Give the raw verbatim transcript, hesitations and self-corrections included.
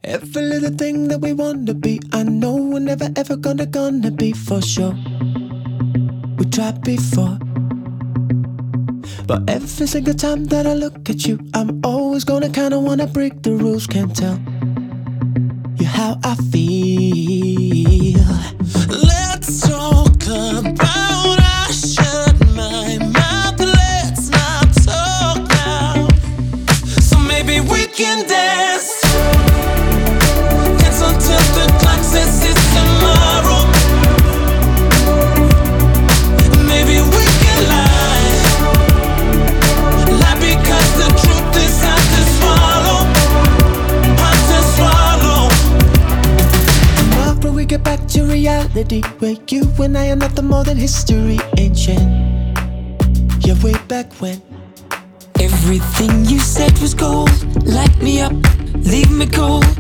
Every little thing that we wanna be, I know we're never ever gonna gonna be for sure. We tried before, but every single time that I look at you, I'm always gonna kinda wanna break the rules. Can't tell you how I feel. Let's talk about I shut my mouth. Let's not talk now. So maybe we can dance. Dance until the clock says it's tomorrow. Maybe we can lie. Lie because the truth is hard to swallow. Hard to swallow. After we get back to reality, where you and I are nothing more than history, ancient. Yeah, way back when everything you said was gold. Light me up, leave me cold.